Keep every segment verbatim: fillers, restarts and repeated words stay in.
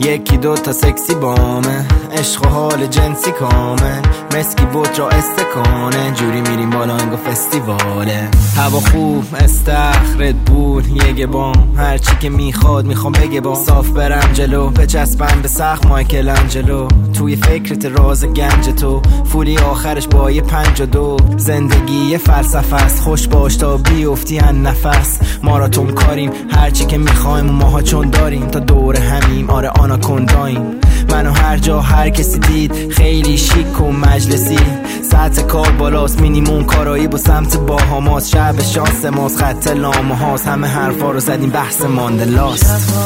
یکی دو تا سکسی بامه، عشق و حال جنسی کامل، مسکی بود را استکانه، جوری میریم بالا انگا فستیواله. هوا خوب استخرت بود یه بام، هرچی که میخواد میخوام بگه بام، صاف برم جلو بچسبم به سخت مایکل انجلو، توی فکرت راز گنج تو، فولی آخرش با یه پنج و دو. زندگی یه فلسفه است، خوش باش تا بیفتی هن نفس، ماراتون کاریم هرچی که میخوایم و ماها چون داریم، تا دور همیم آره آناکونداییم. منو هر جا هر کسی دید خیلی شیک و مجلسی، سطح کار بالاست مینیموم کارایی با سمت باهاماست، شب شانس ماست خط لامه هاست، همه حرفا رو زدیم بحث ماندلاست.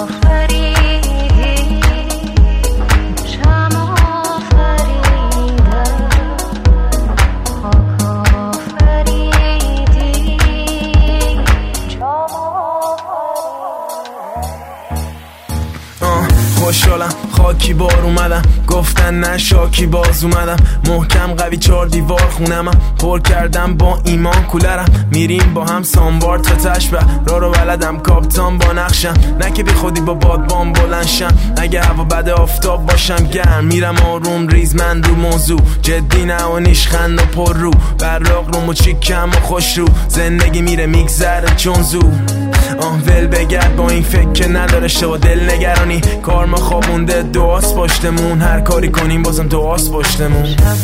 خوشحالم خاکی بار اومدم، گفتن نه شاکی باز اومدم، محکم قوی چار دیوار خونمم، پر کردم با ایمان کولرم، میریم با هم سانبار تا تشبه، را رو بلدم کاپتان با نقشم، نه که بی خودی با بادبان بلنشم، اگه هوا بده آفتاب باشم گرم، میرم آروم ریزمند رو موضوع، جدی نه و نیشخند و پر رو، براق رو مچیکم و خوش رو، زندگی میره میگذره چون زو. آه ول بگرد با این فکر که نداره شو دل نگرانی، کار ما خوابونده دعاست پشتمون، هر کاری کنیم بازم دعاست پشتمون.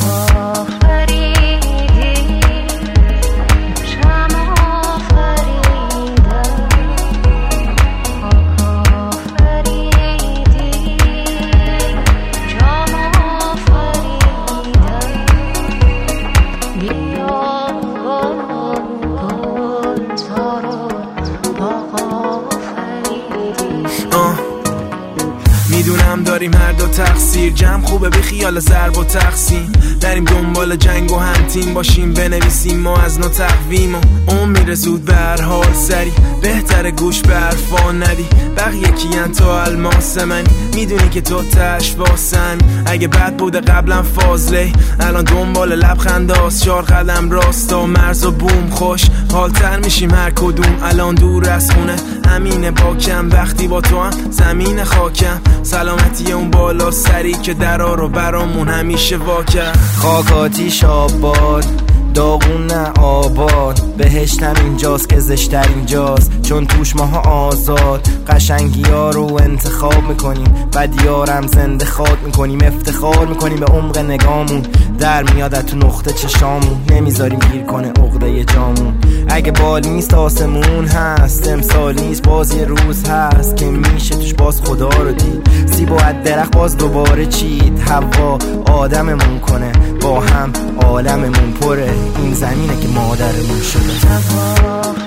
میدونم داریم هر دو تقصیر، جمع خوبه بی خیال ضرب و تقسیم، بریم دنبال جنگ و هم تیم باشیم، بنویسیم ما از نو تقویم و اون میره زود به هر حال سری، بهتره گوش به حرفا ندی، بقیه کیان تو الماس منی، میدونی که تو تش واسم، اگه بد بوده قبلا فاضله، الان دنبال لبخنداست، چار قدم راستا مرز و بوم، خوش حالتر میشیم هر کدوم، الان دور از خونه امینه باکم، وقتی با تو هم زمین خاکم، سلامتی اون بالا سری که درا رو برامون همیشه واکر. خاکاتی آباد داغون نه آباد، بهشتم اینجاست که زشتر اینجاست، چون توش ماها آزاد، قشنگی ها رو انتخاب میکنیم، بدیارم زنده خواد میکنیم، افتخار میکنیم به عمق نگامون، در میاد تو نقطه چشامون، نمیذاریم گیر کنه عقده جامون، اگه بال نیست آسمون هست، امسال نیست باز یه روز هست که میشه توش باز خدا رو دید، سیب و از درخت باز دوباره چید، هوا آدممون کنه با هم عالممون پره، این زمینه که مادرمون شده.